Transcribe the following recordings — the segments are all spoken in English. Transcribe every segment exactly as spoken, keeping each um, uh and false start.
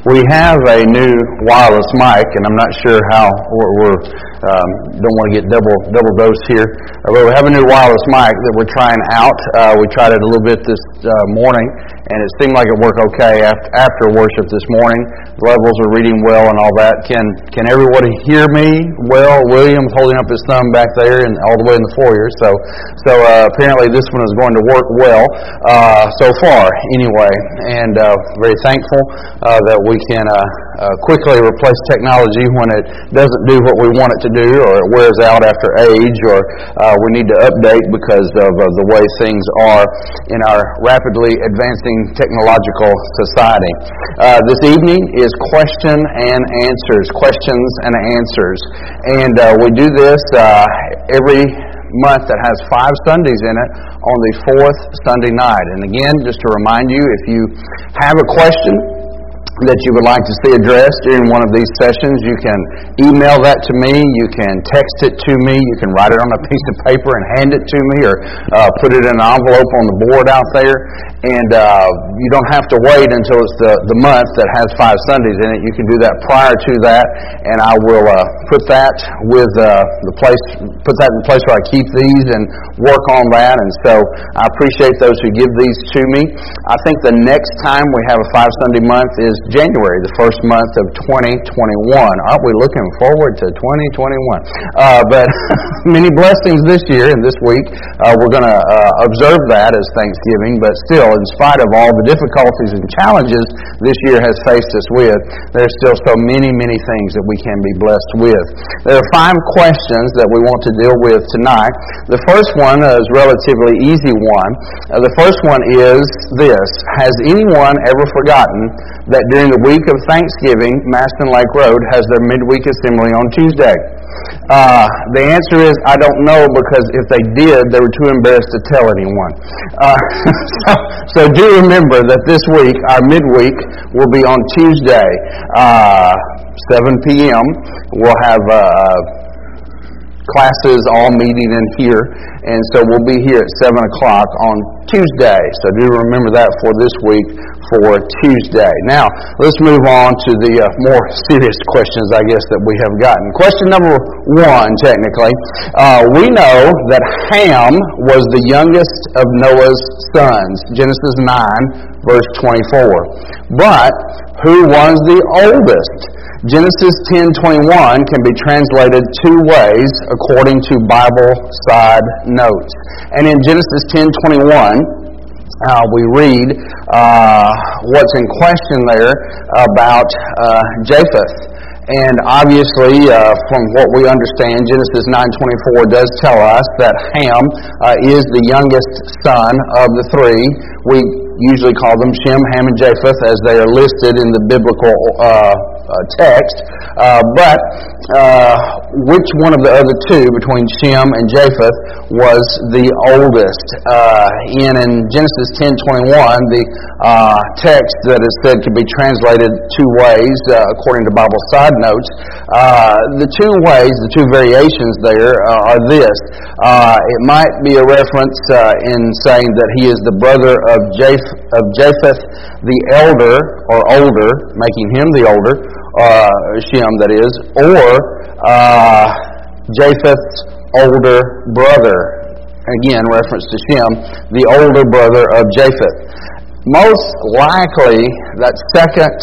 We have a new wireless mic, and I'm not sure how we're, we're um, don't want to get double double dose here. Uh, but we have a new wireless mic that we're trying out. Uh, we tried it a little bit this uh, morning, and it seemed like it worked okay after, after worship this morning. The levels are reading well and all that. Can can everybody hear me well? William's holding up his thumb back there and all the way in the foyer. So so uh, apparently this one is going to work well uh, so far anyway, and uh, very thankful uh, that we can uh, uh, quickly replace technology when it doesn't do what we want it to do, or it wears out after age, or uh, we need to update because of uh, the way things are in our rapidly advancing technological society. Uh, this evening is question and answers, questions and answers, and uh, we do this uh, every month that has five Sundays in it on the fourth Sunday night. And again, just to remind you, if you have a question that you would like to see addressed during one of these sessions, you can email that to me, you can text it to me, you can write it on a piece of paper and hand it to me, or uh, put it in an envelope on the board out there. And uh, you don't have to wait until it's the, the month that has five Sundays in it. You can do that prior to that, and I will uh, put that with uh, the place, put that in the place where I keep these and work on that. And so I appreciate those who give these to me. I think the next time we have a five Sunday month is January, the first month of twenty twenty-one. Aren't we looking forward to twenty twenty-one? Uh, but many blessings this year and this week. Uh, we're going to uh, observe that as Thanksgiving, but still, in spite of all the difficulties and challenges this year has faced us with, there's still so many, many things that we can be blessed with. There are five questions that we want to deal with tonight. The first one is a relatively easy one. Uh, the first one is this: has anyone ever forgotten that during the week of Thanksgiving, Maston Lake Road has their midweek assembly on Tuesday? Uh, the answer is, I don't know, because if they did, they were too embarrassed to tell anyone. Uh, so, so do remember that this week, our midweek, will be on Tuesday, uh, seven p.m. We'll have uh, classes all meeting in here, and so we'll be here at seven o'clock on Tuesday. So do remember that for this week, for Tuesday. Now, let's move on to the uh, more serious questions, I guess, that we have gotten. Question number one, technically. Uh, we know that Ham was the youngest of Noah's sons, Genesis nine, verse twenty-four. But who was the oldest? Genesis ten twenty-one can be translated two ways according to Bible side notes. And in Genesis ten twenty-one, Uh, we read uh, what's in question there about uh, Japheth. And obviously, uh, from what we understand, Genesis nine twenty-four does tell us that Ham uh, is the youngest son of the three. We usually call them Shem, Ham, and Japheth as they are listed in the biblical uh, uh, text. Uh, but uh, which one of the other two, between Shem and Japheth, was the oldest? Uh, in, in Genesis ten twenty-one, the uh, text that is said could be translated two ways, uh, according to Bible side notes. Uh, the two ways, the two variations there uh, are this. Uh, it might be a reference uh, in saying that he is the brother of Japheth, of Japheth the elder, or older, making him the older, uh, Shem that is, or uh, Japheth's older brother. Again, reference to Shem, the older brother of Japheth. Most likely, that second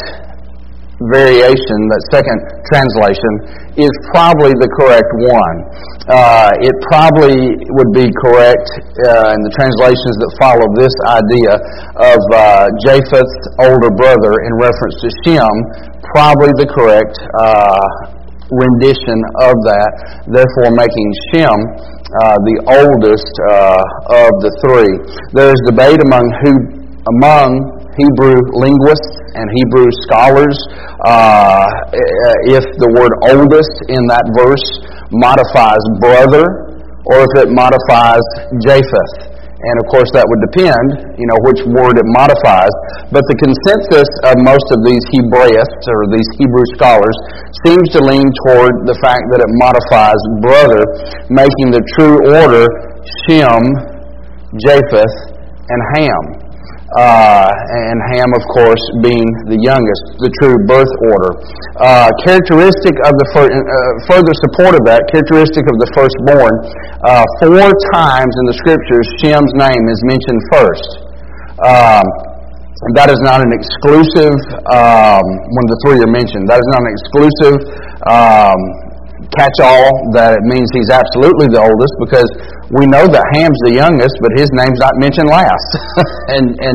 variation, that second translation, is probably the correct one. Uh, it probably would be correct uh, in the translations that follow this idea of uh, Japheth's older brother in reference to Shem, probably the correct uh, rendition of that, therefore making Shem uh, the oldest uh, of the three. There is debate among who among Hebrew linguists and Hebrew scholars uh, if the word oldest in that verse modifies brother or if it modifies Japheth. And of course that would depend, you know, which word it modifies. But the consensus of most of these Hebraists, or these Hebrew scholars, seems to lean toward the fact that it modifies brother, making the true order Shem, Japheth, and Ham. uh, and Ham, of course, being the youngest, the true birth order. Uh, characteristic of the fir- uh, further support of that, characteristic of the firstborn, uh, four times in the Scriptures, Shem's name is mentioned first. Um, that is not an exclusive, um, when the three are mentioned, that is not an exclusive um, catch-all that it means he's absolutely the oldest, because we know that Ham's the youngest, but his name's not mentioned last. and and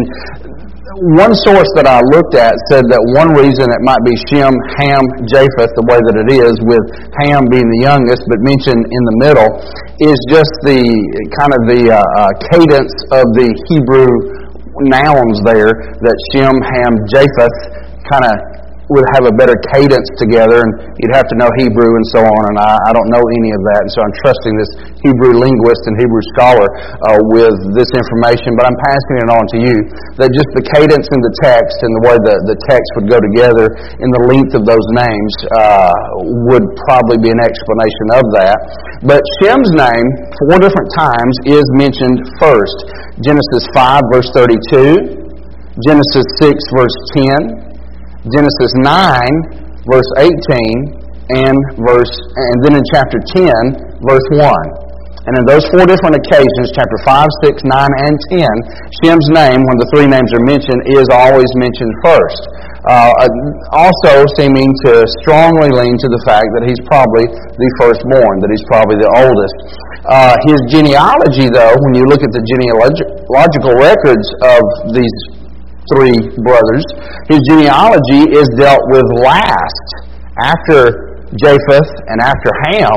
one source that I looked at said that one reason it might be Shem, Ham, Japheth, the way that it is, with Ham being the youngest, but mentioned in the middle, is just the kind of the uh, uh, cadence of the Hebrew nouns there, that Shem, Ham, Japheth kind of would have a better cadence together, and you'd have to know Hebrew and so on, and I, I don't know any of that, and so I'm trusting this Hebrew linguist and Hebrew scholar uh, with this information, but I'm passing it on to you, that just the cadence in the text and the way the, the text would go together in the length of those names uh, would probably be an explanation of that. But Shem's name, four different times, is mentioned first. Genesis five, verse thirty-two, Genesis six, verse ten, Genesis nine, verse eighteen, and verse, and then in chapter ten, verse one. And in those four different occasions, chapter five, six, nine, and ten, Shem's name, when the three names are mentioned, is always mentioned first. Uh, also seeming to strongly lean to the fact that he's probably the firstborn, that he's probably the oldest. Uh, his genealogy, though, when you look at the genealogical records of these three brothers, his genealogy is dealt with last after Japheth and after Ham,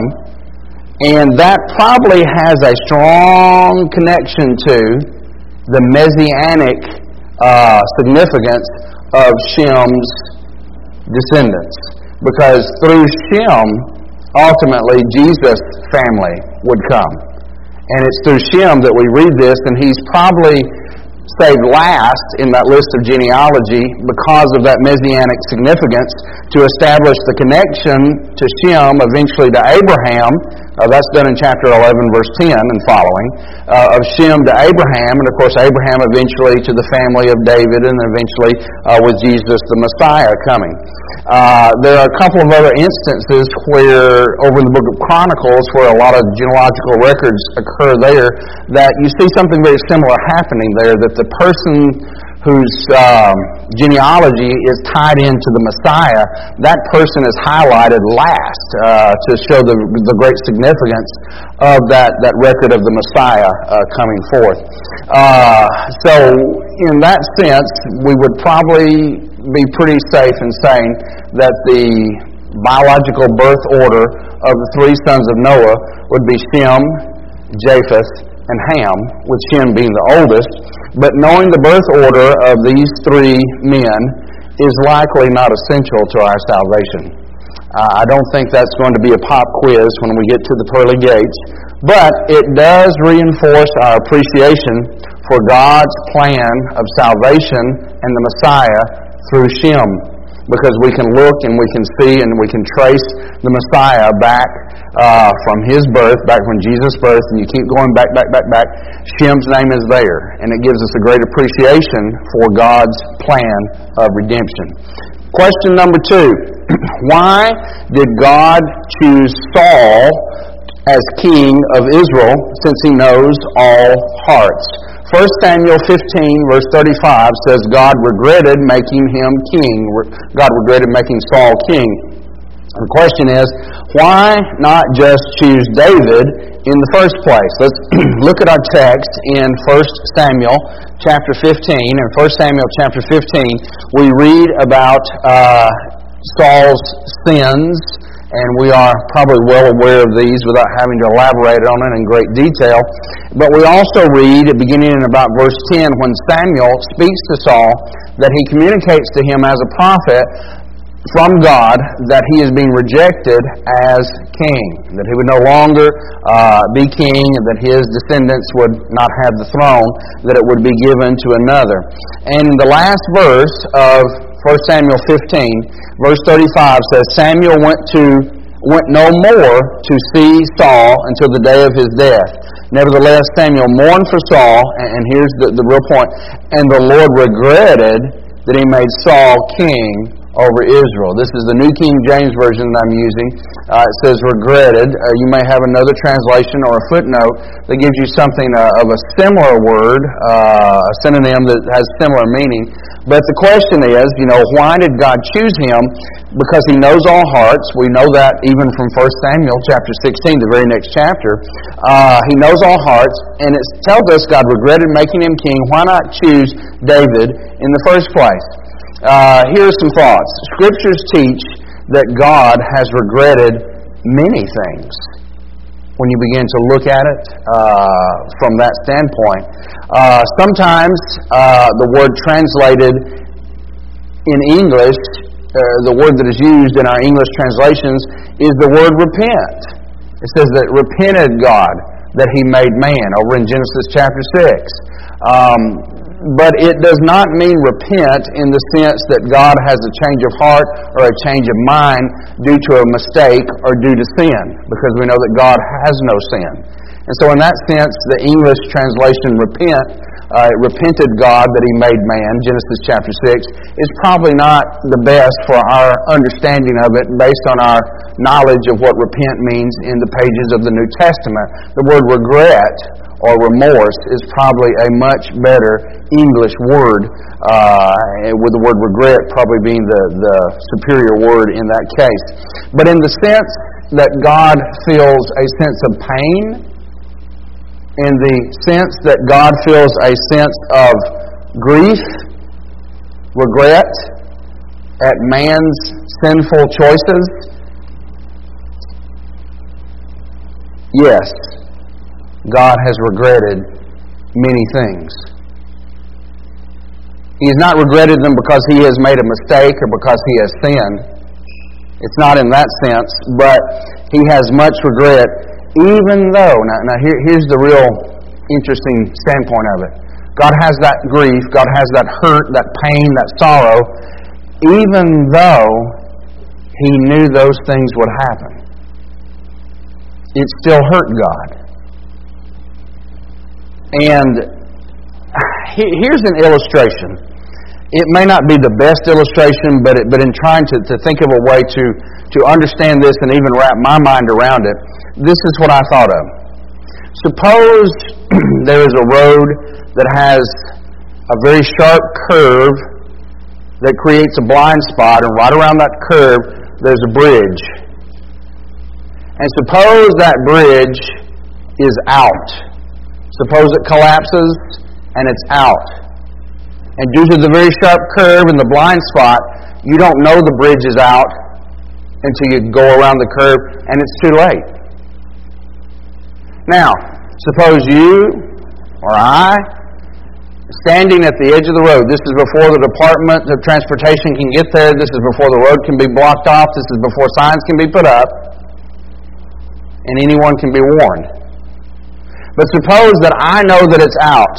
and that probably has a strong connection to the messianic uh, significance of Shem's descendants, because through Shem, ultimately, Jesus' family would come. And it's through Shem that we read this, and he's probably saved last in that list of genealogy because of that messianic significance to establish the connection to Shem, eventually to Abraham. Uh, that's done in chapter eleven, verse ten and following, uh, of Shem to Abraham, and of course Abraham eventually to the family of David, and eventually uh, with Jesus the Messiah coming. Uh, there are a couple of other instances where, over in the book of Chronicles, where a lot of genealogical records occur there, that you see something very similar happening there, that the person whose um, genealogy is tied into the Messiah, that person is highlighted last uh, to show the, the great significance of that, that record of the Messiah uh, coming forth. Uh, so, in that sense, we would probably be pretty safe in saying that the biological birth order of the three sons of Noah would be Shem, Japheth, and Ham, with Shem being the oldest. But knowing the birth order of these three men is likely not essential to our salvation. Uh, I don't think that's going to be a pop quiz when we get to the pearly gates, but it does reinforce our appreciation for God's plan of salvation and the Messiah through Shem, because we can look and we can see and we can trace the Messiah back uh, from his birth, back when Jesus birthed, and you keep going back, back, back, back. Shem's name is there, and it gives us a great appreciation for God's plan of redemption. Question number two. Why did God choose Saul as king of Israel, since he knows all hearts? First Samuel fifteen, verse thirty-five says, God regretted making him king. God regretted making Saul king. The question is, why not just choose David in the first place? Let's look at our text in First Samuel chapter fifteen. In First Samuel chapter fifteen, we read about uh, Saul's sins, and we are probably well aware of these without having to elaborate on it in great detail. But we also read, beginning in about verse ten, when Samuel speaks to Saul, that he communicates to him as a prophet from God that he is being rejected as king, that he would no longer uh, be king, and that his descendants would not have the throne, that it would be given to another. And the last verse of First Samuel fifteen, verse thirty-five says, Samuel went to went no more to see Saul until the day of his death. Nevertheless, Samuel mourned for Saul, and here's the, the real point, and the Lord regretted that he made Saul king over Israel. This is the New King James Version that I'm using. Uh, it says regretted. Uh, you may have another translation or a footnote that gives you something uh, of a similar word, uh, a synonym that has similar meaning. But the question is, you know, why did God choose him? Because he knows all hearts. We know that even from First Samuel chapter sixteen, the very next chapter. Uh, he knows all hearts, and it tells us God regretted making him king. Why not choose David in the first place? Uh, here are some thoughts. Scriptures teach that God has regretted many things when you begin to look at it uh, from that standpoint. Uh, sometimes uh, the word translated in English, uh, the word that is used in our English translations, is the word repent. It says that repented God that he made man over in Genesis chapter six. Um, But it does not mean repent in the sense that God has a change of heart or a change of mind due to a mistake or due to sin, because we know that God has no sin. And so in that sense, the English translation repent, uh, repented God that he made man, Genesis chapter six, is probably not the best for our understanding of it based on our knowledge of what repent means in the pages of the New Testament. The word regret or remorse is probably a much better English word, uh, with the word regret probably being the, the superior word in that case. But in the sense that God feels a sense of pain, in the sense that God feels a sense of grief, regret at man's sinful choices, yes, God has regretted many things. He has not regretted them because he has made a mistake or because he has sinned. It's not in that sense, but he has much regret, even though, now, now here, here's the real interesting standpoint of it. God has that grief, God has that hurt, that pain, that sorrow, even though he knew those things would happen. It still hurt God. And here's an illustration. It may not be the best illustration, but it, but in trying to, to think of a way to, to understand this and even wrap my mind around it, this is what I thought of. Suppose there is a road that has a very sharp curve that creates a blind spot, and right around that curve there's a bridge. And suppose that bridge is out. Suppose it collapses and it's out. And due to the very sharp curve and the blind spot, you don't know the bridge is out until you go around the curve and it's too late. Now, suppose you or I, standing at the edge of the road, this is before the Department of Transportation can get there, this is before the road can be blocked off, this is before signs can be put up, and anyone can be warned. But suppose that I know that it's out,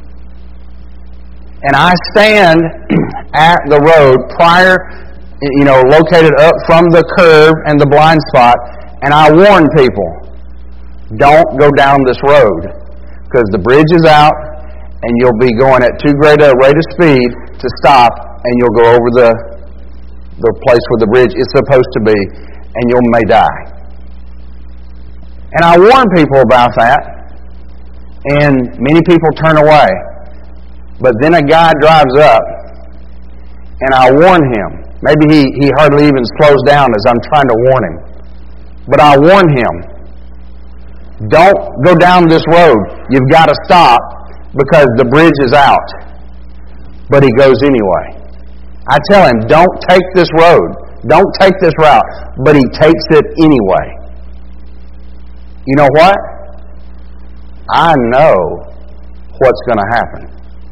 and I stand at the road prior, you know, located up from the curve and the blind spot, and I warn people, don't go down this road, because the bridge is out, and you'll be going at too great a rate of speed to stop, and you'll go over the, the place where the bridge is supposed to be, and you may die. And I warn people about that. And many people turn away. But then a guy drives up, and I warn him. Maybe he, he hardly even slows down as I'm trying to warn him. But I warn him, don't go down this road. You've got to stop because the bridge is out. But he goes anyway. I tell him, don't take this road. Don't take this route. But he takes it anyway. You know what? I know what's going to happen.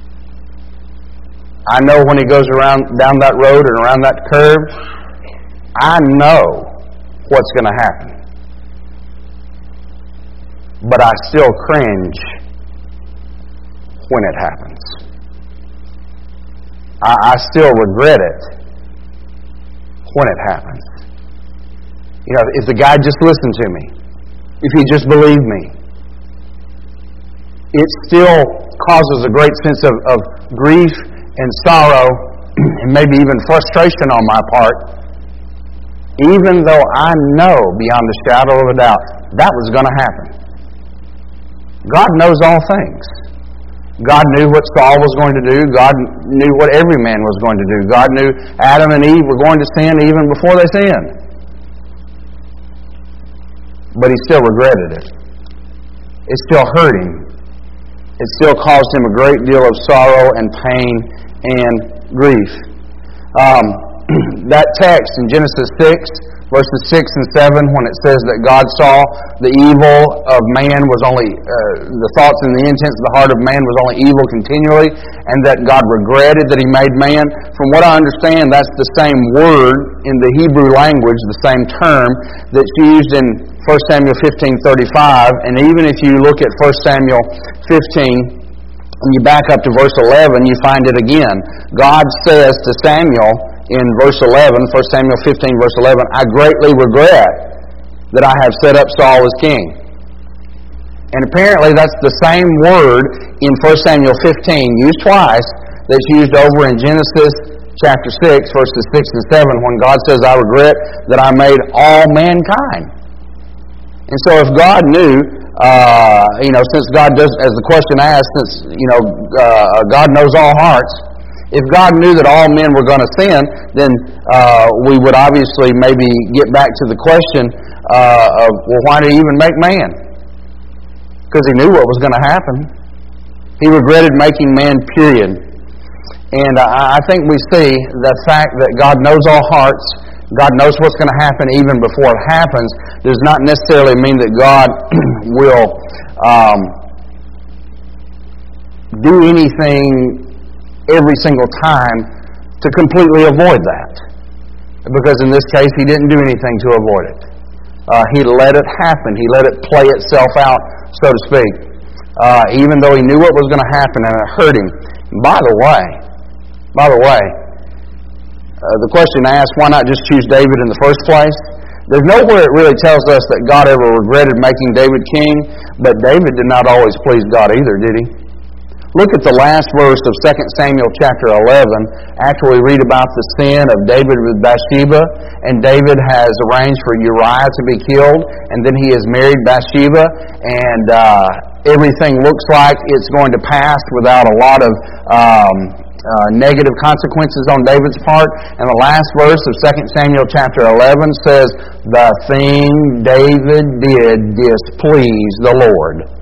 I know when he goes around down that road and around that curve, I know what's going to happen. But I still cringe when it happens. I, I still regret it when it happens. You know, if the guy just listened to me, if he just believed me, it still causes a great sense of, of grief and sorrow and maybe even frustration on my part, even though I know beyond a shadow of a doubt that was going to happen. God knows all things. God knew what Saul was going to do. God knew what every man was going to do. God knew Adam and Eve were going to sin even before they sinned. But He still regretted it. It still hurt Him. It still caused Him a great deal of sorrow and pain and grief. Um, that text in Genesis six, verses six and seven, when it says that God saw the evil of man was only, uh, the thoughts and the intents of the heart of man was only evil continually, and that God regretted that He made man. From what I understand, that's the same word in the Hebrew language, the same term that's used in First Samuel fifteen thirty-five, and even if you look at First Samuel fifteen, and you back up to verse eleven, you find it again. God says to Samuel in verse eleven, First Samuel fifteen, verse eleven, I greatly regret that I have set up Saul as king. And apparently that's the same word in First Samuel fifteen, used twice, that's used over in Genesis chapter six, verses six and seven, when God says, I regret that I made all mankind. And so if God knew, uh, you know, since God does, as the question asked, since, you know, uh, God knows all hearts, if God knew that all men were going to sin, then uh, we would obviously maybe get back to the question uh, of, well, why did He even make man? Because He knew what was going to happen. He regretted making man, period. And uh, I think we see the fact that God knows all hearts, God knows what's going to happen even before it happens, does not necessarily mean that God will um, do anything every single time to completely avoid that. Because in this case, He didn't do anything to avoid it. Uh, he let it happen. He let it play itself out, so to speak. Uh, even though He knew what was going to happen and it hurt Him. By the way, by the way, uh, the question asked, why not just choose David in the first place? There's nowhere it really tells us that God ever regretted making David king, but David did not always please God either, did he? Look at the last verse of Second Samuel chapter eleven, after we read about the sin of David with Bathsheba, and David has arranged for Uriah to be killed, and then he has married Bathsheba, and uh, everything looks like it's going to pass without a lot of um, uh, negative consequences on David's part. And the last verse of Second Samuel chapter eleven says, the thing David did displeased the Lord.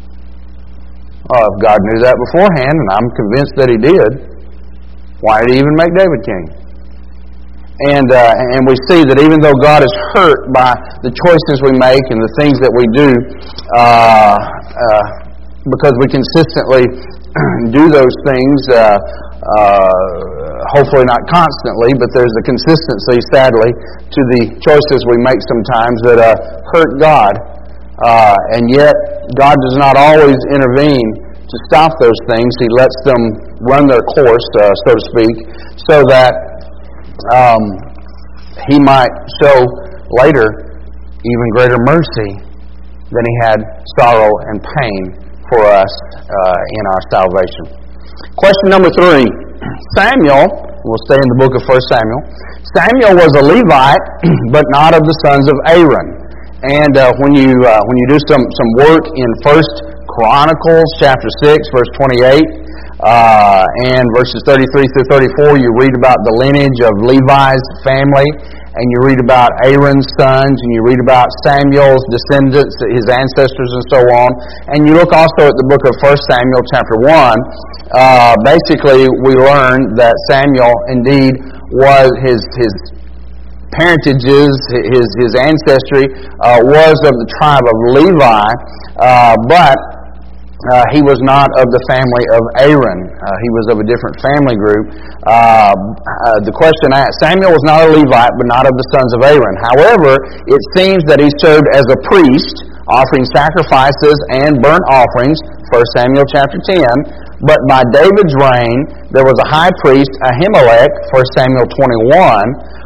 Uh, if God knew that beforehand, and I'm convinced that He did, why did He even make David king? And uh, and we see that even though God is hurt by the choices we make and the things that we do, uh, uh, because we consistently do those things, uh, uh, hopefully not constantly, but there's a consistency, sadly, to the choices we make sometimes that uh, hurt God. Uh, and yet, God does not always intervene to stop those things. He lets them run their course, uh, so to speak, so that um, He might show later even greater mercy than He had sorrow and pain for us uh, in our salvation. Question number three. Samuel, we'll stay in the book of First Samuel. Samuel was a Levite, but not of the sons of Aaron. And uh, when you uh, when you do some, some work in First Chronicles chapter six, verse twenty-eight, uh, and verses thirty-three through thirty-four, you read about the lineage of Levi's family, and you read about Aaron's sons, and you read about Samuel's descendants, his ancestors, and so on. And you look also at the book of First Samuel chapter one. Uh, basically, we learn that Samuel indeed was his his. parentages, his his ancestry uh, was of the tribe of Levi, uh, but uh, he was not of the family of Aaron. Uh, he was of a different family group. Uh, uh, the question asked, Samuel was not a Levite, but not of the sons of Aaron. However, it seems that he served as a priest, offering sacrifices and burnt offerings, First Samuel chapter ten. But by David's reign, there was a high priest, Ahimelech, First Samuel twenty-one,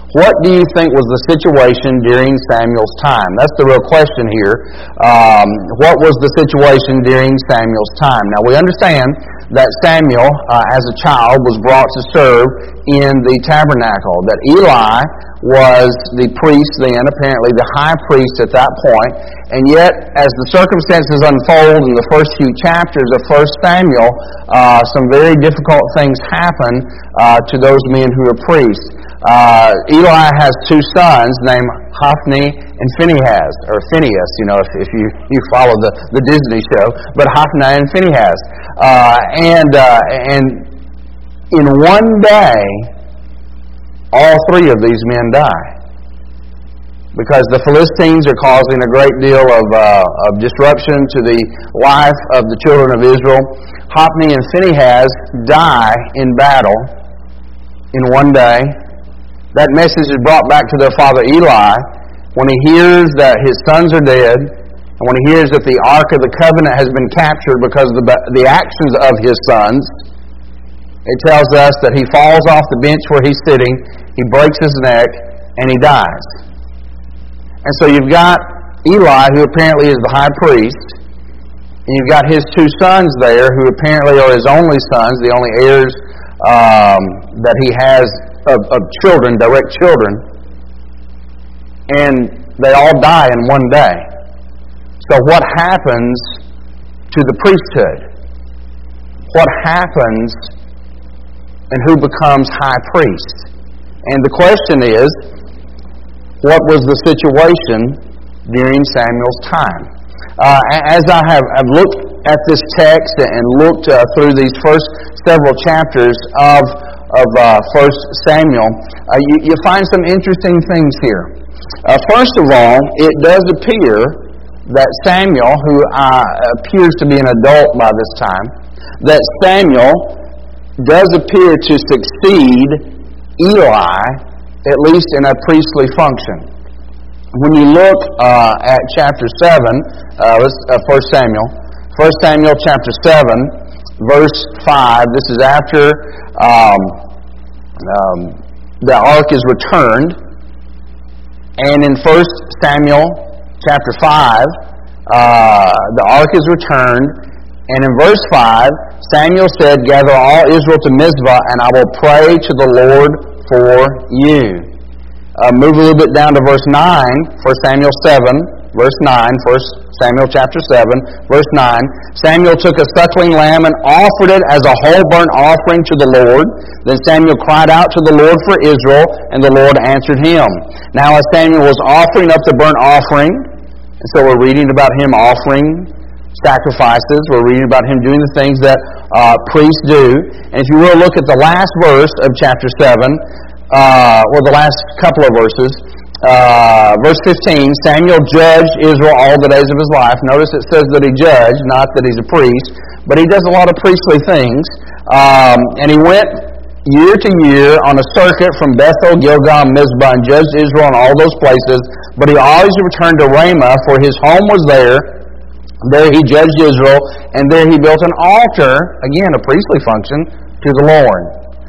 What do you think was the situation during Samuel's time? That's the real question here. Um, what was the situation during Samuel's time? Now, we understand that Samuel, uh, as a child, was brought to serve in the tabernacle, that Eli was the priest then, apparently the high priest at that point, and yet, as the circumstances unfold in the first few chapters of First Samuel, uh, some very difficult things happen uh, to those men who are priests. Uh, Eli has two sons named Hophni and Phinehas, or Phineas, you know, if, if you, you follow the, the Disney show, but Hophni and Phinehas. Uh, and, uh, and in one day, all three of these men die. Because the Philistines are causing a great deal of, uh, of disruption to the life of the children of Israel. Hophni and Phinehas die in battle in one day. That message is brought back to their father Eli when he hears that his sons are dead, and when he hears that the Ark of the Covenant has been captured because of the, the actions of his sons. It tells us that he falls off the bench where he's sitting, he breaks his neck, and he dies. And so you've got Eli, who apparently is the high priest, and you've got his two sons there, who apparently are his only sons, the only heirs um, that he has Of, of children, direct children, and they all die in one day. So what happens to the priesthood? What happens and who becomes high priest? And the question is, what was the situation during Samuel's time? Uh, as I have I've looked at this text and looked uh, through these first several chapters of of uh, First Samuel, uh, you, you find some interesting things here. Uh, first of all, it does appear that Samuel, who uh, appears to be an adult by this time, that Samuel does appear to succeed Eli, at least in a priestly function. When you look uh, at chapter seven, uh, let's, uh, First Samuel, First Samuel chapter seven, verse five, this is after um, um, the ark is returned. And in First Samuel chapter five, uh, the ark is returned. And in verse five, Samuel said, "Gather all Israel to Mizpah, and I will pray to the Lord for you." Uh, move a little bit down to verse nine, First Samuel seven, verse nine, First Samuel chapter seven, verse nine. Samuel took a suckling lamb and offered it as a whole burnt offering to the Lord. Then Samuel cried out to the Lord for Israel, and the Lord answered him. Now as Samuel was offering up the burnt offering, and so we're reading about him offering sacrifices, we're reading about him doing the things that uh, priests do. And if you will look at the last verse of chapter seven, uh, or the last couple of verses, Uh, verse fifteen, Samuel judged Israel all the days of his life. Notice it says that he judged, not that he's a priest, but he does a lot of priestly things. Um, and he went year to year on a circuit from Bethel, Gilgal, and Mizpah, and judged Israel in all those places. But he always returned to Ramah, for his home was there. There he judged Israel, and there he built an altar, again a priestly function, to the Lord.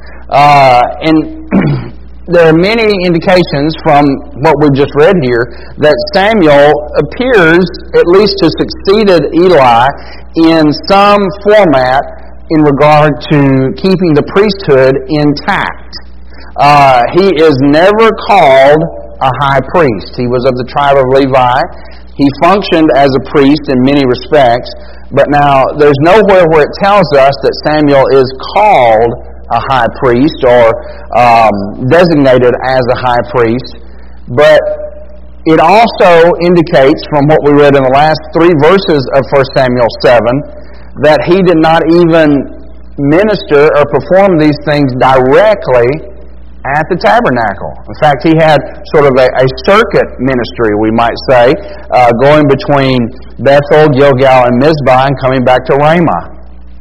Uh, and there are many indications from what we've just read here that Samuel appears at least to succeeded Eli in some format in regard to keeping the priesthood intact. Uh, he is never called a high priest. He was of the tribe of Levi. He functioned as a priest in many respects, but now there's nowhere where it tells us that Samuel is called a high priest or um, designated as a high priest. But it also indicates from what we read in the last three verses of First Samuel seven that he did not even minister or perform these things directly at the tabernacle. In fact, he had sort of a, a circuit ministry, we might say, uh, going between Bethel, Gilgal, and Mizpah and coming back to Ramah.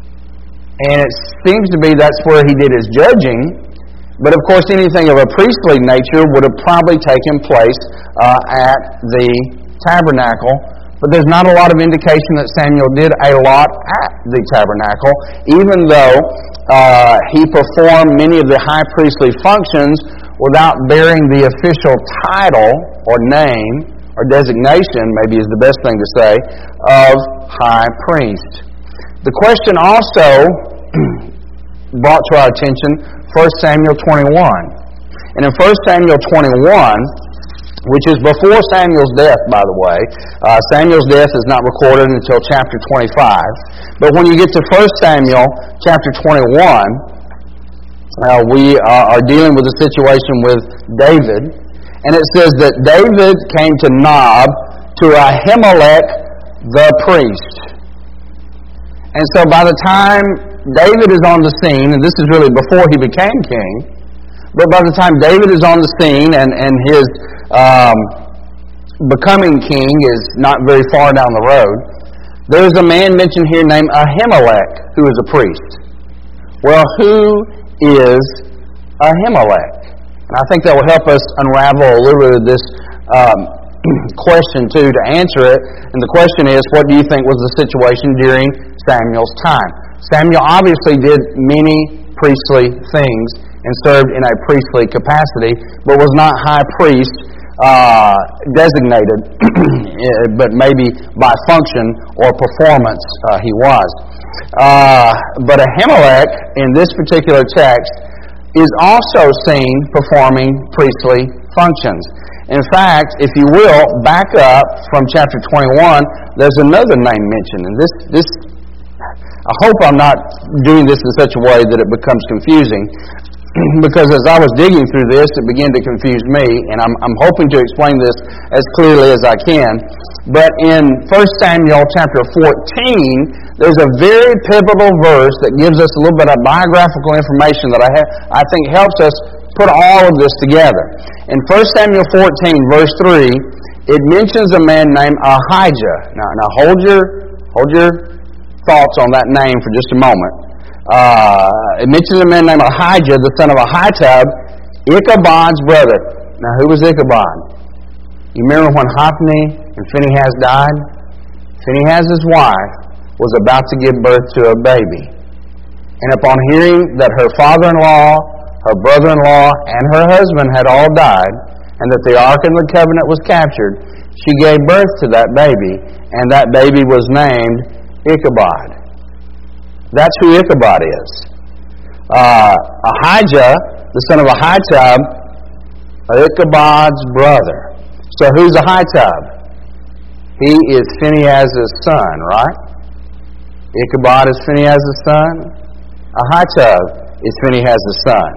And it seems to be that's where he did his judging. But of course, anything of a priestly nature would have probably taken place uh, at the tabernacle. But there's not a lot of indication that Samuel did a lot at the tabernacle, even though uh, he performed many of the high priestly functions without bearing the official title or name or designation, maybe is the best thing to say, of high priest. The question also brought to our attention First Samuel twenty-one. And in First Samuel twenty-one, which is before Samuel's death, by the way. Uh, Samuel's death is not recorded until chapter twenty-five. But when you get to First Samuel chapter twenty-one, uh, we uh, are dealing with a situation with David. And it says that David came to Nob to Ahimelech the priest. And so by the time David is on the scene, and this is really before he became king, but by the time David is on the scene and, and his um, becoming king is not very far down the road, there's a man mentioned here named Ahimelech who is a priest. Well, who is Ahimelech? And I think that will help us unravel a little bit of this um, question too to answer it. And the question is, what do you think was the situation during Samuel's time? Samuel obviously did many priestly things and served in a priestly capacity, but was not high priest uh, designated, but maybe by function or performance uh, he was. Uh, but Ahimelech, in this particular text, is also seen performing priestly functions. In fact, if you will, back up from chapter twenty-one, there's another name mentioned. And this, this, I hope I'm not doing this in such a way that it becomes confusing, because as I was digging through this, it began to confuse me, and I'm, I'm hoping to explain this as clearly as I can. But in First Samuel chapter fourteen, there's a very pivotal verse that gives us a little bit of biographical information that I, ha- I think helps us put all of this together. In First Samuel fourteen, verse three, it mentions a man named Ahijah. Now, now hold your hold your thoughts on that name for just a moment. Uh, it mentions a man named Ahijah, the son of Ahitub, Ichabod's brother. Now, who was Ichabod? You remember when Hophni and Phinehas died? Phinehas' wife was about to give birth to a baby. And upon hearing that her father-in-law, her brother-in-law, and her husband had all died, and that the Ark of the Covenant was captured, she gave birth to that baby, and that baby was named Ichabod. That's who Ichabod is. Uh, Ahijah, the son of Ahitub, Ichabod's brother. So who's Ahitub? He is Phinehas' son, right? Ichabod is Phinehas' son. Ahitub is Phinehas' son.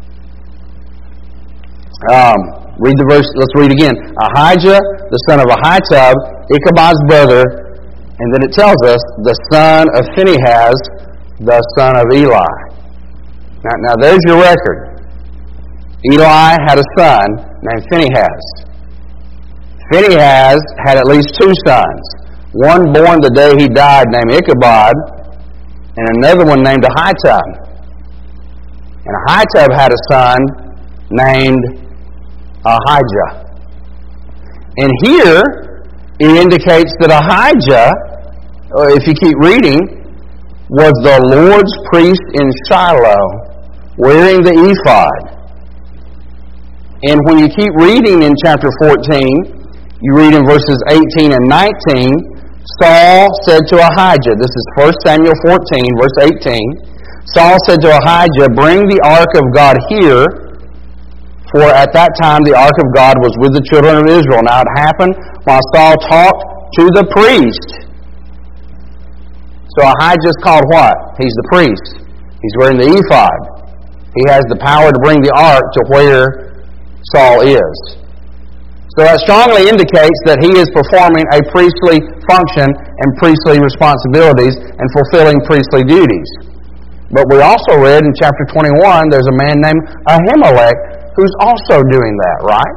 Um, read the verse. Let's read again. Ahijah, the son of Ahitub, Ichabod's brother, and then it tells us the son of Phinehas, the son of Eli. Now, now there's your record. Eli had a son named Phinehas. Phinehas had at least two sons. One born the day he died named Ichabod, and another one named Ahitub. And Ahitub had a son named Ahijah. And here it indicates that Ahijah, if you keep reading, was the Lord's priest in Shiloh, wearing the ephod. And when you keep reading in chapter fourteen, you read in verses eighteen and nineteen, Saul said to Ahijah, this is First Samuel fourteen, verse eighteen, Saul said to Ahijah, bring the ark of God here, for at that time the ark of God was with the children of Israel. Now it happened while Saul talked to the priest. So Ahijah's called what? He's the priest. He's wearing the ephod. He has the power to bring the ark to where Saul is. So that strongly indicates that he is performing a priestly function and priestly responsibilities and fulfilling priestly duties. But we also read in chapter twenty-one, there's a man named Ahimelech who's also doing that, right?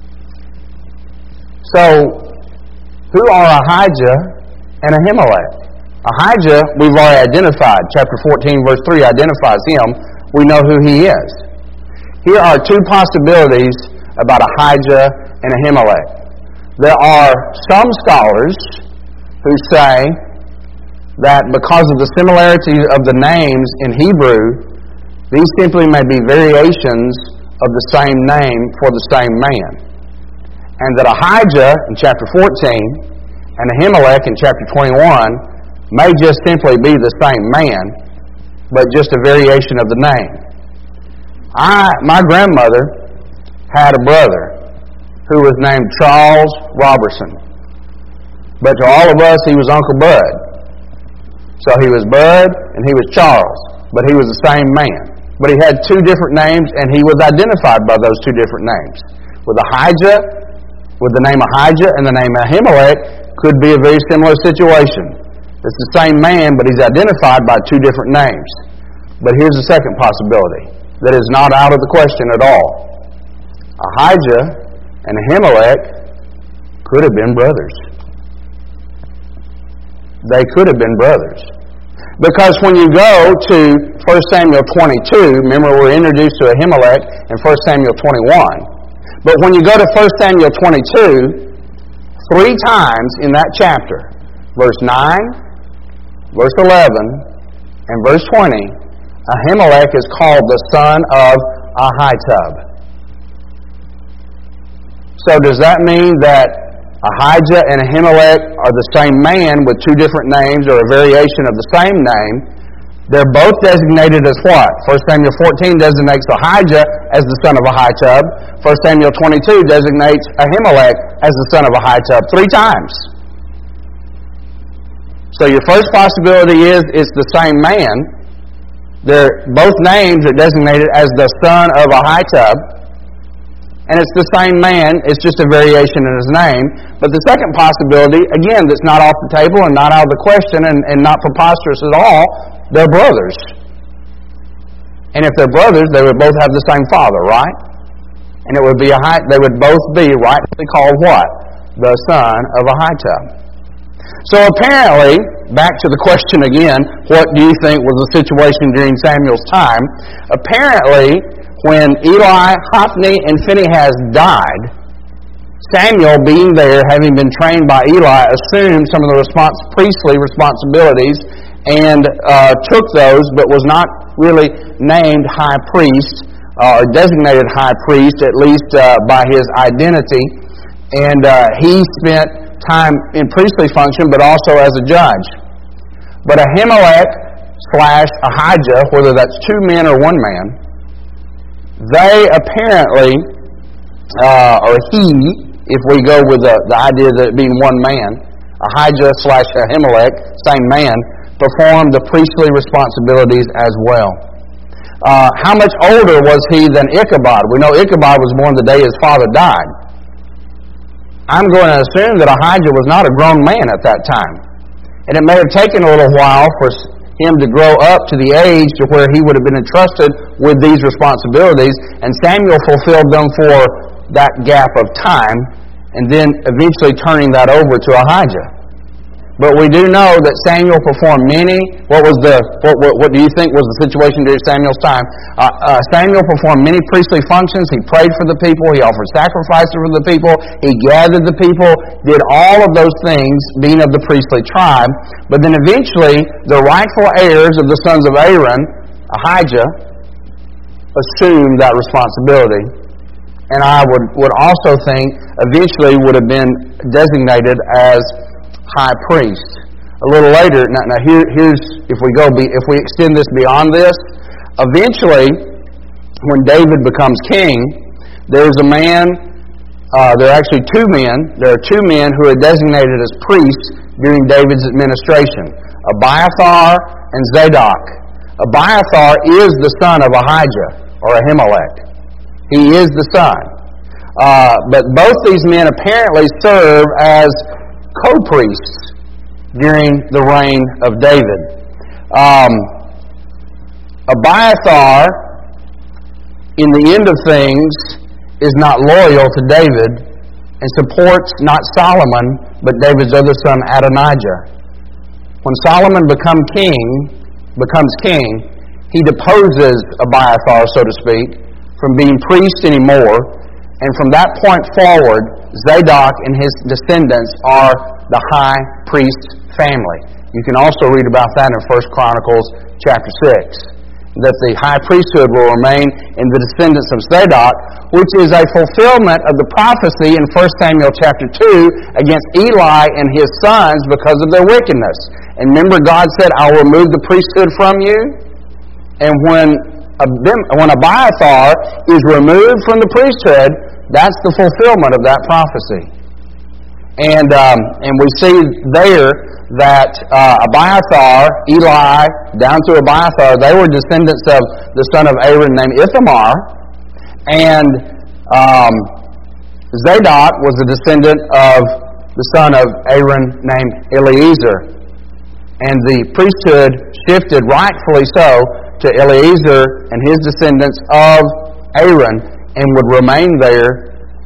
So, who are Ahijah and Ahimelech? Ahijah, we've already identified. Chapter fourteen, verse three identifies him. We know who he is. Here are two possibilities about Ahijah and Ahimelech. There are some scholars who say that because of the similarity of the names in Hebrew, these simply may be variations of the same name for the same man. And that Ahijah in chapter fourteen and Ahimelech in chapter twenty-one may just simply be the same man, but just a variation of the name. I, my grandmother had a brother who was named Charles Robertson. But to all of us, he was Uncle Bud. So he was Bud and he was Charles, but he was the same man. But he had two different names, and he was identified by those two different names. With Ahijah, with the name Ahijah and the name Ahimelech, could be a very similar situation. It's the same man, but he's identified by two different names. But here's the second possibility that is not out of the question at all. Ahijah and Ahimelech could have been brothers. They could have been brothers. Because when you go to First Samuel twenty-two, remember we're introduced to Ahimelech in First Samuel twenty-one. But when you go to First Samuel twenty-two, three times in that chapter, verse nine, verse eleven, and verse twenty, Ahimelech is called the son of Ahitub. So does that mean that Ahijah and Ahimelech are the same man with two different names or a variation of the same name? They're both designated as what? First Samuel fourteen designates Ahijah as the son of Ahitub. First Samuel twenty-two designates Ahimelech as the son of Ahitub three times. So your first possibility is it's the same man. They're, both names are designated as the son of Ahitub. And it's the same man, it's just a variation in his name. But the second possibility, again, that's not off the table and not out of the question and, and not preposterous at all, they're brothers. And if they're brothers, they would both have the same father, right? And it would be a they would both be rightfully called what? The son of Ahitub. So apparently, back to the question again, what do you think was the situation during Samuel's time? Apparently, when Eli, Hophni, and Phinehas died, Samuel, being there, having been trained by Eli, assumed some of the respons- priestly responsibilities and uh, took those, but was not really named high priest uh, or designated high priest, at least uh, by his identity. And uh, he spent time in priestly function, but also as a judge. But Ahimelech slash Ahijah, whether that's two men or one man, they apparently, uh, or he, if we go with the, the idea that it being one man, Ahijah slash Ahimelech, same man, performed the priestly responsibilities as well. Uh, how much older was he than Ichabod? We know Ichabod was born the day his father died. I'm going to assume that Ahijah was not a grown man at that time. And it may have taken a little while for him to grow up to the age to where he would have been entrusted with these responsibilities, and Samuel fulfilled them for that gap of time, and then eventually turning that over to Ahijah. But we do know that Samuel performed many. What was the? What, what, what do you think was the situation during Samuel's time? Uh, uh, Samuel performed many priestly functions. He prayed for the people. He offered sacrifices for the people. He gathered the people. Did all of those things, being of the priestly tribe. But then eventually, the rightful heirs of the sons of Aaron, Ahijah, assumed that responsibility. And I would would also think eventually would have been designated as high priest. A little later, now, now here, here's, if we go, be, if we extend this beyond this, eventually, when David becomes king, there's a man, uh, there are actually two men, there are two men who are designated as priests during David's administration, Abiathar and Zadok. Abiathar is the son of Ahijah, or Ahimelech. He is the son. Uh, but both these men apparently serve as co-priests during the reign of David. Um, Abiathar, in the end of things, is not loyal to David and supports not Solomon, but David's other son Adonijah. When Solomon become king, becomes king, he deposes Abiathar, so to speak, from being priest anymore. And from that point forward, Zadok and his descendants are the high priest family. You can also read about that in First Chronicles chapter six. that the high priesthood will remain in the descendants of Zadok, which is a fulfillment of the prophecy in First Samuel chapter two against Eli and his sons because of their wickedness. And remember, God said, I'll remove the priesthood from you. And when, when Abiathar is removed from the priesthood, that's the fulfillment of that prophecy. And um, and we see there that uh, Abiathar, Eli, down to Abiathar, they were descendants of the son of Aaron named Ithamar. And um, Zadok was a descendant of the son of Aaron named Eleazar. And the priesthood shifted rightfully so to Eleazar and his descendants of Aaron and would remain there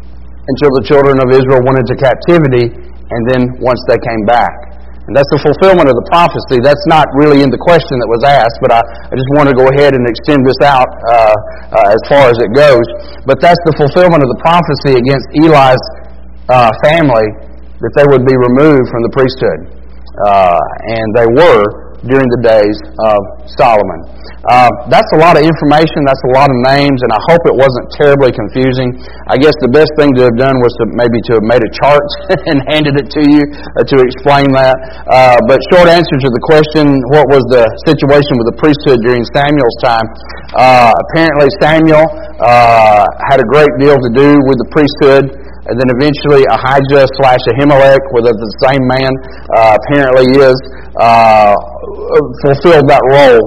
until the children of Israel went into captivity, and then once they came back. And that's the fulfillment of the prophecy. That's not really in the question that was asked, but I, I just want to go ahead and extend this out uh, uh, as far as it goes. But that's the fulfillment of the prophecy against Eli's uh, family, that they would be removed from the priesthood. Uh, and they were during the days of Solomon. Uh, that's a lot of information, that's a lot of names, and I hope it wasn't terribly confusing. I guess the best thing to have done was to maybe to have made a chart and handed it to you uh, to explain that. Uh, but short answer to the question, what was the situation with the priesthood during Samuel's time? Uh, apparently Samuel uh, had a great deal to do with the priesthood. And then eventually Ahijah slash Ahimelech, whether the same man uh, apparently is, uh, fulfilled that role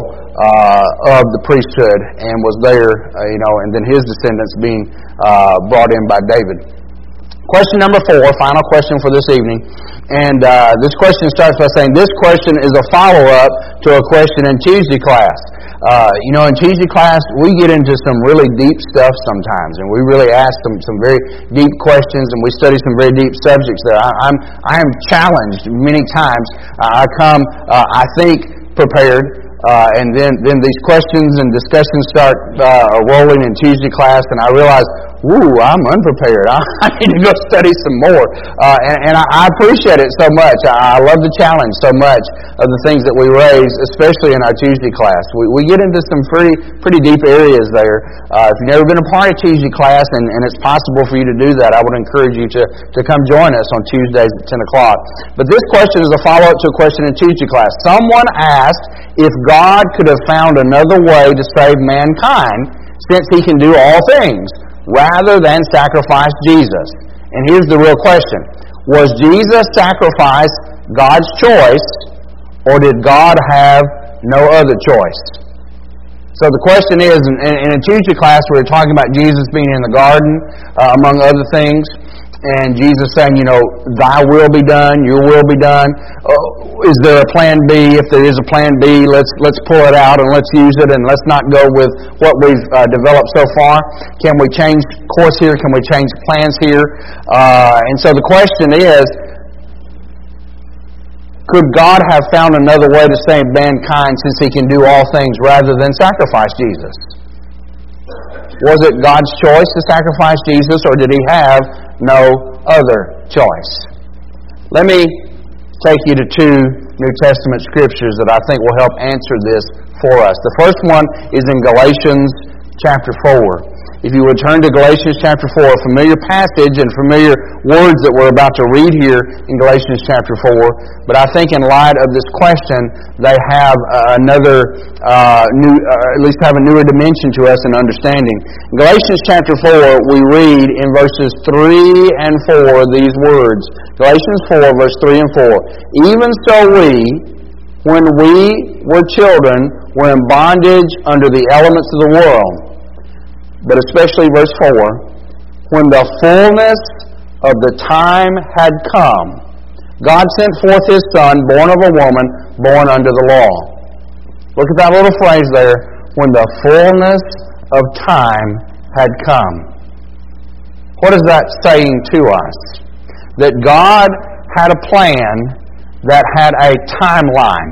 uh, of the priesthood and was there, uh, you know, and then his descendants being uh, brought in by David. Question number four, final question for this evening. And uh, this question starts by saying, this question is a follow-up to a question in Tuesday class. Uh, you know, in Tuesday class, we get into some really deep stuff sometimes, and we really ask some, some very deep questions, and we study some very deep subjects there. I, I'm I am challenged many times. I come, uh, I think, prepared, uh, and then, then these questions and discussions start uh, rolling in Tuesday class, and I realize, ooh, I'm unprepared. I, I need to go study some more. Uh, and and I, I appreciate it so much. I, I love the challenge so much of the things that we raise, especially in our Tuesday class. We, we get into some pretty pretty deep areas there. Uh, if you've never been a part of Tuesday class, and, and it's possible for you to do that, I would encourage you to, to come join us on Tuesdays at ten o'clock. But this question is a follow-up to a question in Tuesday class. Someone asked if God could have found another way to save mankind since He can do all things, rather than sacrifice Jesus. And here's the real question. Was Jesus' sacrifice God's choice, or did God have no other choice? So the question is, in, in a Tuesday class, we were talking about Jesus being in the garden, uh, among other things, and Jesus saying, you know, thy will be done, your will be done. Uh, is there a plan B? If there is a plan B, let's let's pull it out and let's use it, and let's not go with what we've uh, developed so far. Can we change course here? Can we change plans here? Uh, and so the question is, could God have found another way to save mankind since He can do all things rather than sacrifice Jesus? Was it God's choice to sacrifice Jesus, or did He have no other choice? Let me take you to two New Testament scriptures that I think will help answer this for us. The first one is in Galatians chapter four. If you would turn to Galatians chapter four, a familiar passage and familiar words that we're about to read here in Galatians chapter four, but I think in light of this question, they have uh, another uh, new, uh, at least have a newer dimension to us in understanding. In Galatians chapter four, we read in verses three and four these words. Galatians four, verse three and four. Even so we, when we were children, were in bondage under the elements of the world. But especially verse four, when the fullness of the time had come, God sent forth His Son, born of a woman, born under the law. Look at that little phrase there, when the fullness of time had come. What is that saying to us? That God had a plan that had a timeline.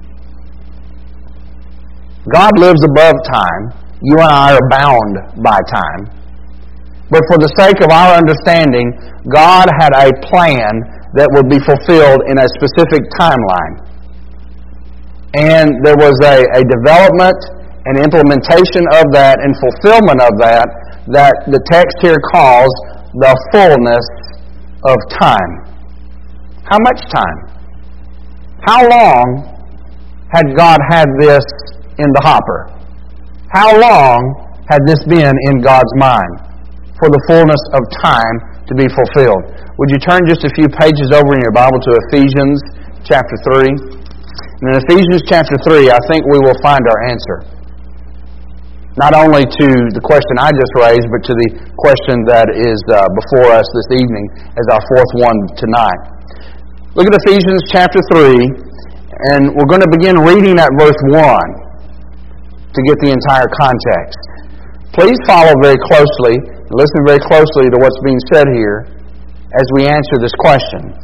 God lives above time. You and I are bound by time. But for the sake of our understanding, God had a plan that would be fulfilled in a specific timeline. And there was a, a development and implementation of that and fulfillment of that that the text here calls the fullness of time. How much time? How long had God had this in the hopper? How long had this been in God's mind for the fullness of time to be fulfilled? Would you turn just a few pages over in your Bible to Ephesians chapter three? And in Ephesians chapter three, I think we will find our answer. Not only to the question I just raised, but to the question that is uh, before us this evening as our fourth one tonight. Look at Ephesians chapter three, and we're going to begin reading at verse one to get the entire context. Please follow very closely, listen very closely to what's being said here as we answer this question.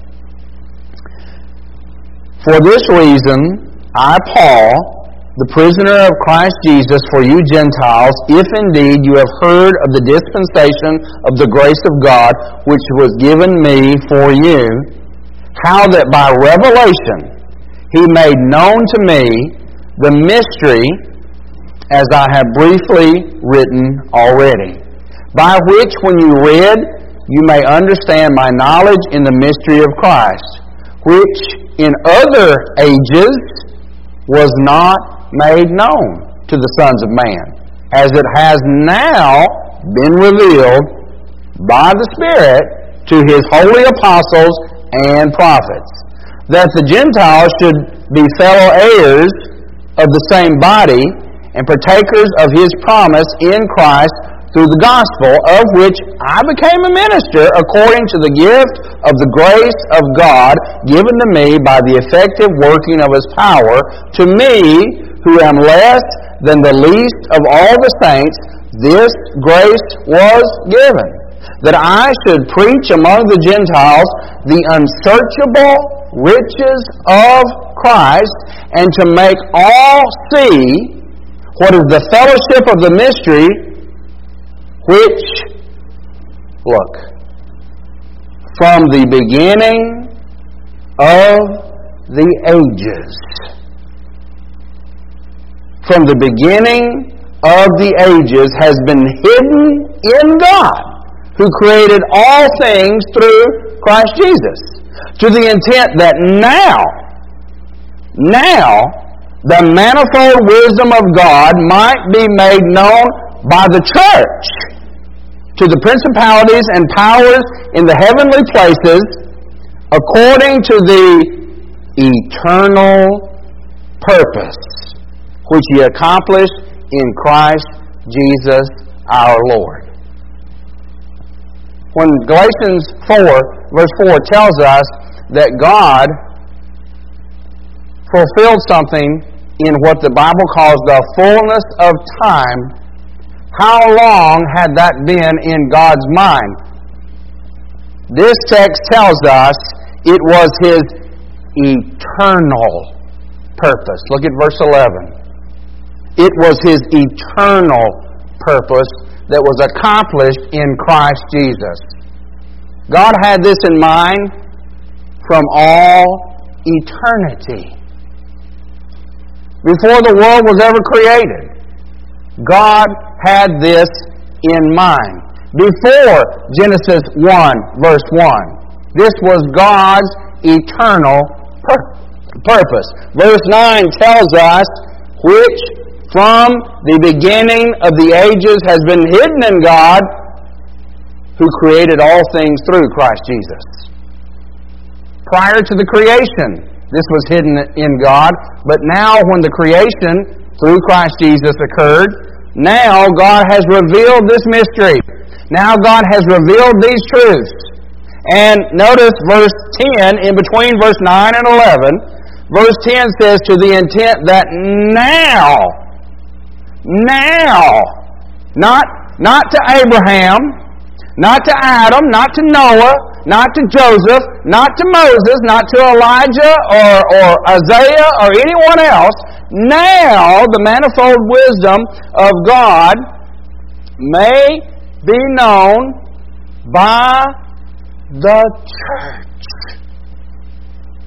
For this reason, I, Paul, the prisoner of Christ Jesus for you Gentiles, if indeed you have heard of the dispensation of the grace of God, which was given me for you, how that by revelation He made known to me the mystery, as I have briefly written already, by which when you read, you may understand my knowledge in the mystery of Christ, which in other ages was not made known to the sons of man, as it has now been revealed by the Spirit to His holy apostles and prophets, that the Gentiles should be fellow heirs of the same body and partakers of His promise in Christ through the gospel, of which I became a minister according to the gift of the grace of God given to me by the effective working of His power. To me, who am less than the least of all the saints, this grace was given, that I should preach among the Gentiles the unsearchable riches of Christ, and to make all see what is the fellowship of the mystery, which, look, from the beginning of the ages, from the beginning of the ages has been hidden in God, who created all things through Christ Jesus, to the intent that now, now, the manifold wisdom of God might be made known by the church to the principalities and powers in the heavenly places, according to the eternal purpose which He accomplished in Christ Jesus our Lord. When Galatians four, verse four tells us that God fulfilled something in what the Bible calls the fullness of time, how long had that been in God's mind? This text tells us it was His eternal purpose. Look at verse eleven. It was His eternal purpose that was accomplished in Christ Jesus. God had this in mind from all eternity. Before the world was ever created, God had this in mind. Before Genesis one, verse one, this was God's eternal pur- purpose. Verse nine tells us, which from the beginning of the ages has been hidden in God, who created all things through Christ Jesus. Prior to the creation, this was hidden in God, but now when the creation through Christ Jesus occurred, now God has revealed this mystery. Now God has revealed these truths. And notice verse ten, in between verse nine and eleven, verse ten says, to the intent that now, now, not, not to Abraham, not to Adam, not to Noah, not to Joseph, not to Moses, not to Elijah or, or Isaiah or anyone else. Now the manifold wisdom of God may be known by the church,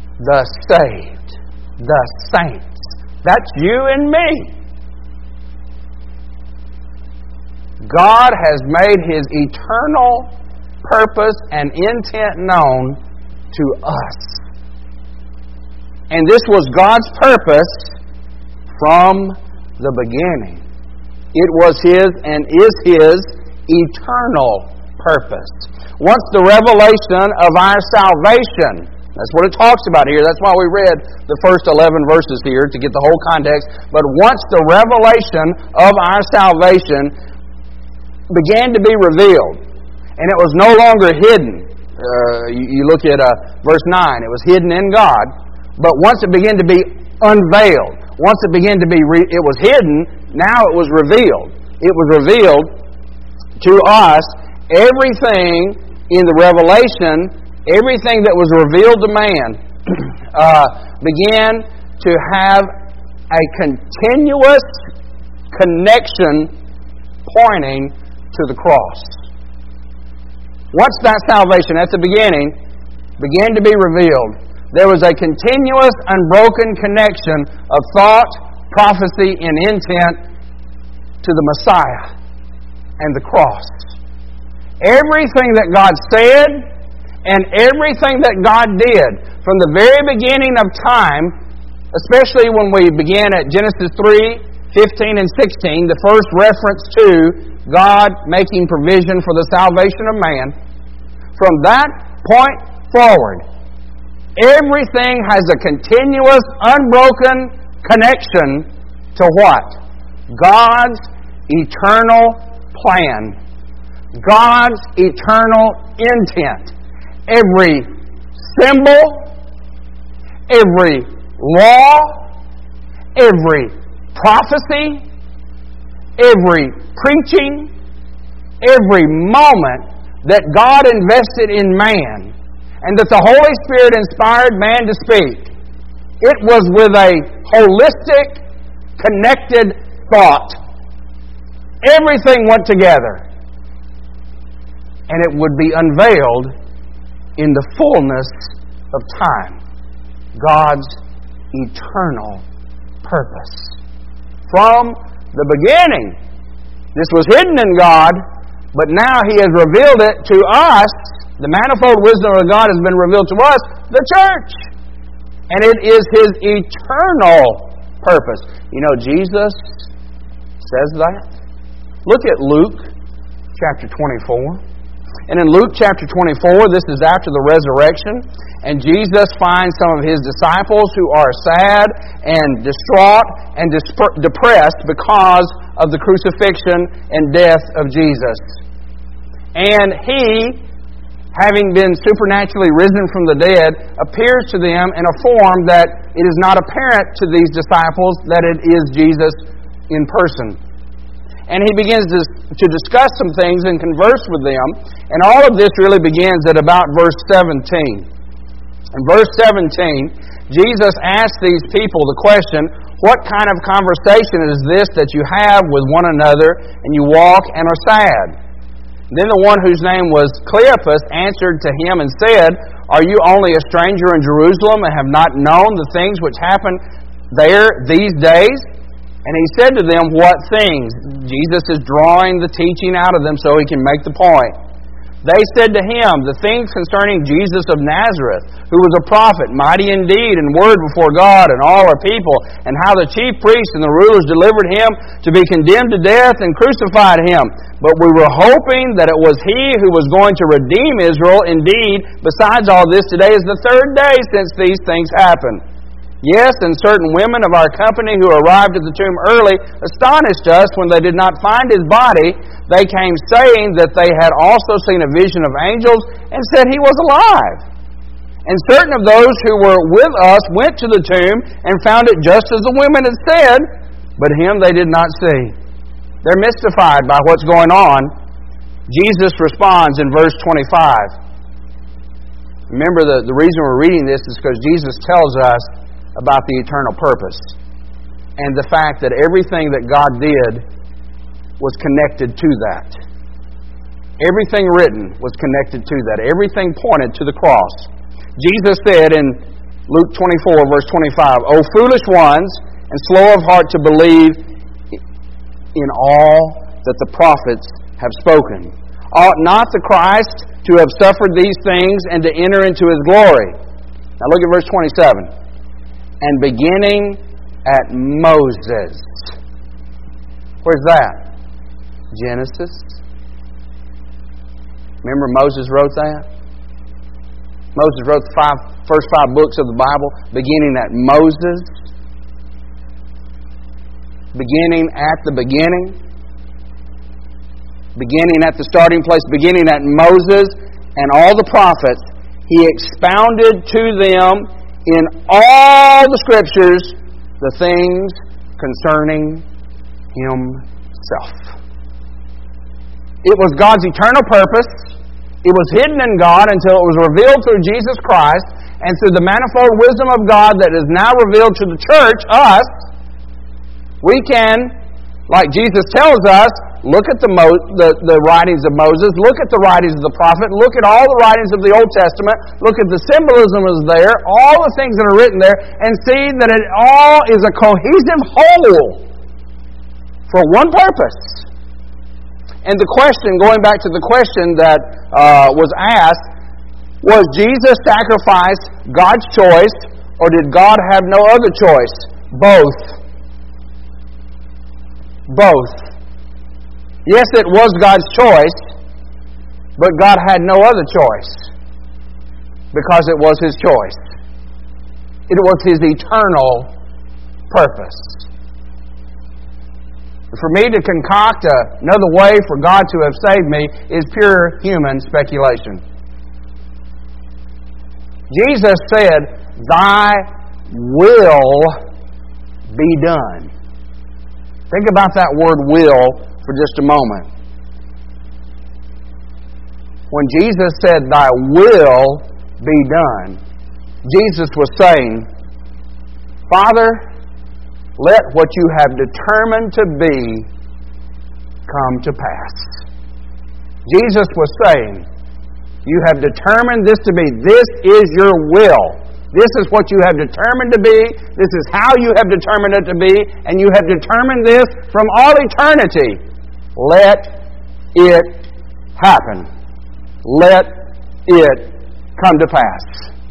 the saved, the saints. That's you and me. God has made His eternal purpose and intent known to us. And this was God's purpose from the beginning. It was His and is His eternal purpose. Once the revelation of our salvation, that's what it talks about here. That's why we read the first eleven verses here to get the whole context. But once the revelation of our salvation began to be revealed, and it was no longer hidden. Uh, you, you look at uh, verse nine. It was hidden in God. But once it began to be unveiled, once it began to be, re- it was hidden, now it was revealed. It was revealed to us. Everything in the revelation, everything that was revealed to man uh, began to have a continuous connection pointing to the cross. Once that salvation at the beginning began to be revealed, there was a continuous, unbroken connection of thought, prophecy, and intent to the Messiah and the cross. Everything that God said and everything that God did from the very beginning of time, especially when we began at Genesis three, fifteen and sixteen, the first reference to God making provision for the salvation of man, from that point forward, everything has a continuous, unbroken connection to what? God's eternal plan. God's eternal intent. Every symbol, every law, every prophecy, every preaching, every moment that God invested in man and that the Holy Spirit inspired man to speak, it was with a holistic, connected thought. Everything went together. And it would be unveiled in the fullness of time. God's eternal purpose. From the beginning, this was hidden in God, but now He has revealed it to us. The manifold wisdom of God has been revealed to us, the church. And it is His eternal purpose. You know, Jesus says that. Look at Luke chapter twenty-four. And in Luke chapter twenty-four, this is after the resurrection, and Jesus finds some of His disciples who are sad and distraught and disp- depressed because of the crucifixion and death of Jesus. And He, having been supernaturally risen from the dead, appears to them in a form that it is not apparent to these disciples that it is Jesus in person. And He begins to, to discuss some things and converse with them. And all of this really begins at about verse seventeen. In verse seventeen, Jesus asks these people the question, what kind of conversation is this that you have with one another and you walk and are sad? Then the one whose name was Cleopas answered to Him and said, are you only a stranger in Jerusalem and have not known the things which happen there these days? And He said to them, what things? Jesus is drawing the teaching out of them so He can make the point. They said to Him, the things concerning Jesus of Nazareth, who was a prophet, mighty in deed and word before God and all our people, and how the chief priests and the rulers delivered Him to be condemned to death and crucified Him. But we were hoping that it was He who was going to redeem Israel. Indeed, besides all this, today is the third day since these things happened. Yes, and certain women of our company who arrived at the tomb early astonished us when they did not find His body. They came saying that they had also seen a vision of angels and said He was alive. And certain of those who were with us went to the tomb and found it just as the women had said, but Him they did not see. They're mystified by what's going on. Jesus responds in verse twenty-five. Remember, the, the reason we're reading this is because Jesus tells us about the eternal purpose and the fact that everything that God did was connected to that. Everything written was connected to that. Everything pointed to the cross. Jesus said in Luke twenty-four, verse twenty-five, O foolish ones, and slow of heart to believe in all that the prophets have spoken. Ought not the Christ to have suffered these things and to enter into His glory? Now look at verse twenty-seven. And beginning at Moses. Where's that? Genesis. Remember Moses wrote that? Moses wrote the five, first five books of the Bible, beginning at Moses. Beginning at the beginning. Beginning at the starting place, beginning at Moses and all the prophets. He expounded to them in all the Scriptures the things concerning Himself. It was God's eternal purpose. It was hidden in God until it was revealed through Jesus Christ, and through the manifold wisdom of God that is now revealed to the church, us, we can, like Jesus tells us, look at the, Mo- the, the writings of Moses, look at the writings of the prophet, look at all the writings of the Old Testament, look at the symbolism is there, all the things that are written there, and see that it all is a cohesive whole for one purpose. And the question, going back to the question that uh, was asked, was Jesus sacrificed God's choice, or did God have no other choice? Both. Both. Yes, it was God's choice, but God had no other choice because it was His choice. It was His eternal purpose. For me to concoct another way for God to have saved me is pure human speculation. Jesus said, "Thy will be done." Think about that word "will" for just a moment. When Jesus said, "Thy will be done," Jesus was saying, "Father, let what you have determined to be come to pass." Jesus was saying, you have determined this to be. This is your will. This is what you have determined to be. This is how you have determined it to be. And you have determined this from all eternity. Let it happen. Let it come to pass.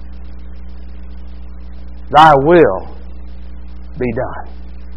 Thy will be done.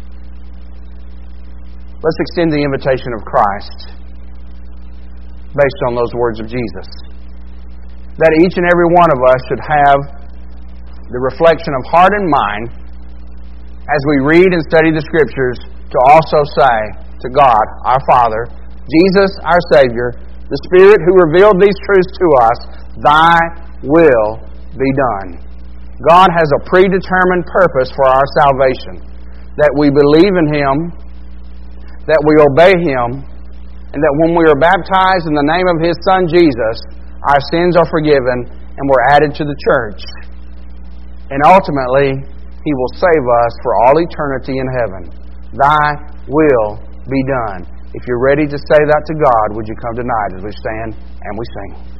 Let's extend the invitation of Christ based on those words of Jesus. That each and every one of us should have the reflection of heart and mind as we read and study the Scriptures to also say to God, our Father, Jesus, our Savior, the Spirit who revealed these truths to us, Thy will be done. God has a predetermined purpose for our salvation, that we believe in Him, that we obey Him, and that when we are baptized in the name of His Son Jesus, our sins are forgiven and we're added to the church. And ultimately, He will save us for all eternity in heaven. Thy will be done. If you're ready to say that to God, would you come tonight as we stand and we sing?